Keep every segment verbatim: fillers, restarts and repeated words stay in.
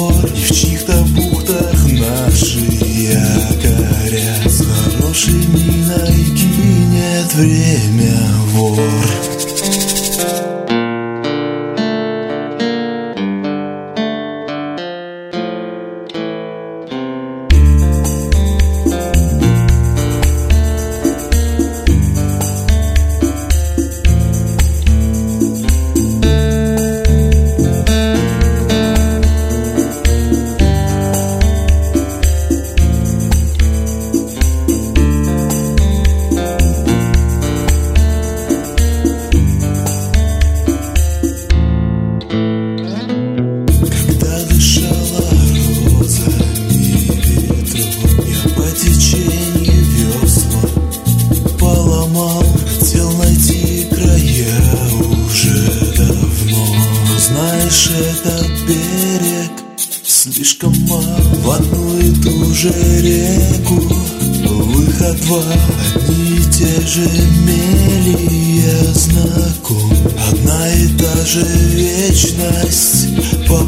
двор, и в чьих-то бухтах наши якоря. С хорошей миной кинет время вор. Хотел найти края уже давно. Знаешь, этот берег слишком мал в одну и ту же реку. Выход два, одни и те же мели, я знаком. Одна и та же вечность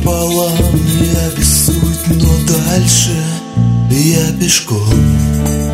пополам. Я без суть, но дальше я пешком.